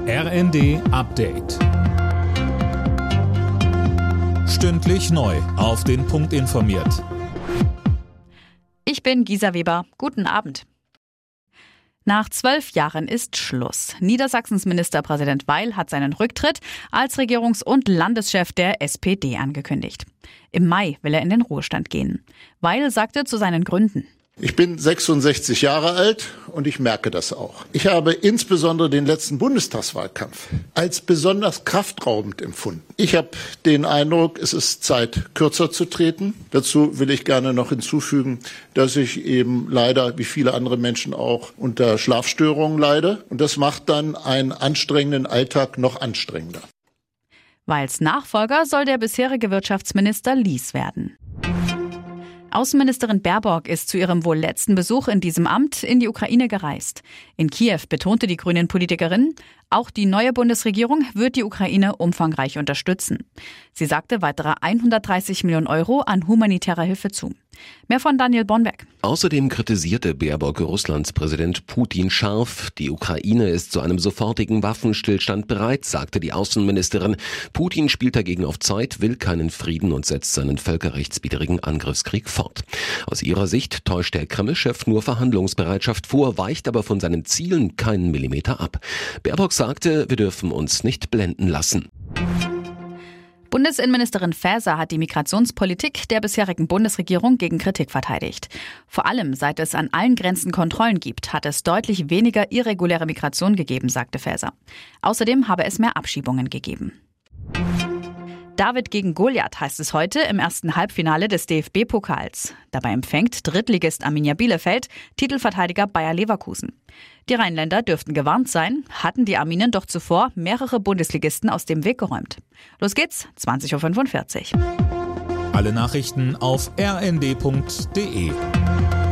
RND Update. Stündlich neu auf den Punkt informiert. Ich bin Gisa Weber. Guten Abend. Nach 12 Jahren ist Schluss. Niedersachsens Ministerpräsident Weil hat seinen Rücktritt als Regierungs- und Landeschef der SPD angekündigt. Im Mai will er in den Ruhestand gehen. Weil sagte zu seinen Gründen: Ich bin 66 Jahre alt und ich merke das auch. Ich habe insbesondere den letzten Bundestagswahlkampf als besonders kraftraubend empfunden. Ich habe den Eindruck, es ist Zeit, kürzer zu treten. Dazu will ich gerne noch hinzufügen, dass ich eben leider, wie viele andere Menschen auch, unter Schlafstörungen leide. Und das macht dann einen anstrengenden Alltag noch anstrengender. Weils Nachfolger soll der bisherige Wirtschaftsminister Lies werden. Außenministerin Baerbock ist zu ihrem wohl letzten Besuch in diesem Amt in die Ukraine gereist. In Kiew betonte die Grünen-Politikerin, auch die neue Bundesregierung wird die Ukraine umfangreich unterstützen. Sie sagte weitere 130 Millionen Euro an humanitärer Hilfe zu. Mehr von Daniel Bornberg. Außerdem kritisierte Baerbock Russlands Präsident Putin scharf. Die Ukraine ist zu einem sofortigen Waffenstillstand bereit, sagte die Außenministerin. Putin spielt dagegen auf Zeit, will keinen Frieden und setzt seinen völkerrechtswidrigen Angriffskrieg fort. Aus ihrer Sicht täuscht der Kreml-Chef nur Verhandlungsbereitschaft vor, weicht aber von seinen Zielen keinen Millimeter ab. Baerbock sagte, wir dürfen uns nicht blenden lassen. Bundesinnenministerin Faeser hat die Migrationspolitik der bisherigen Bundesregierung gegen Kritik verteidigt. Vor allem seit es an allen Grenzen Kontrollen gibt, hat es deutlich weniger irreguläre Migration gegeben, sagte Faeser. Außerdem habe es mehr Abschiebungen gegeben. David gegen Goliath heißt es heute im ersten Halbfinale des DFB-Pokals. Dabei empfängt Drittligist Arminia Bielefeld Titelverteidiger Bayer Leverkusen. Die Rheinländer dürften gewarnt sein, hatten die Arminen doch zuvor mehrere Bundesligisten aus dem Weg geräumt. Los geht's, 20.45 Uhr. Alle Nachrichten auf rnd.de.